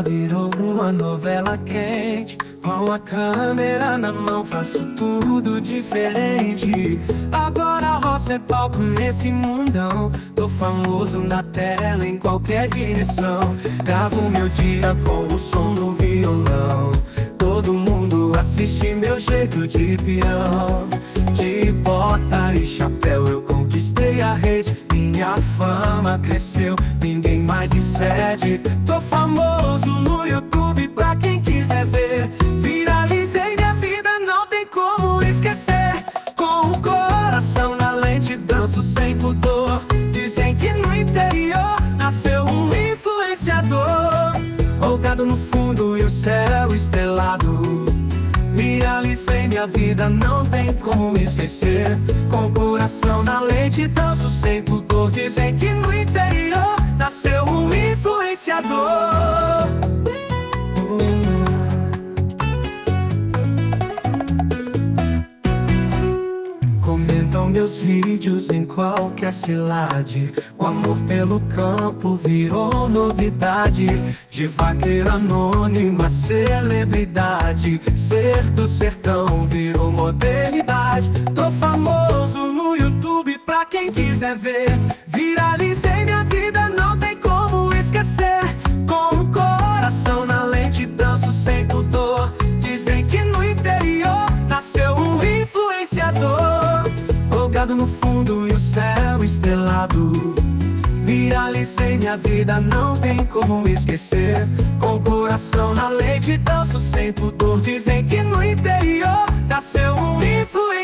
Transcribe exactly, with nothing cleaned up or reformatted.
virou uma novela quente. Com a câmera na mão faço tudo diferente. Agora roça é palco nesse mundão. Tô famoso na tela em qualquer direção. Gravo meu dia com o som do violão. Todo mundo assiste meu jeito de peão. De bota e chapéu eu conquistei a rede. Minha fama cresceu, ninguém mais me cede. Tô famoso no YouTube pra quem quiser ver. Viralizei minha vida, não tem como esquecer. Com o coração na lente danço sem pudor. Dizem que no interior nasceu um influenciador. Folgado no fundo e o céu estrelado. Viralizei minha vida, não tem como esquecer. Com o coração na lente danço sem pudor. Dizem que no interior nasceu um influenciador. Comentam meus vídeos em qualquer cidade. O amor pelo campo virou novidade. De vaqueiro anônima, celebridade. Ser do sertão virou modernidade. Tô famoso no YouTube pra quem quiser ver. Viralizei minha vida, não tem como esquecer. Com o coração na lente danço sem pudor. Dizem que no interior nasceu um influenciador. Folgado no fundo e o céu estrelado. Viralizei minha vida, não tem como esquecer. Com o coração na lente danço sem pudor. Dizem que no interior nasceu um influenciador.